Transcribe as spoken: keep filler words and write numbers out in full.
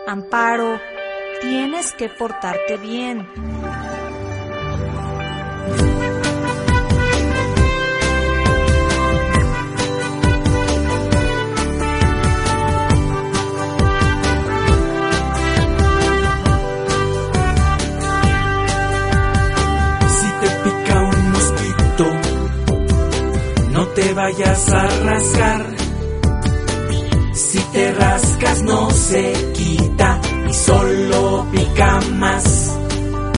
Amparo, tienes que portarte bien. Si te pica un mosquito, no te vayas a rascar. Si te rascas no se quita y solo pica más.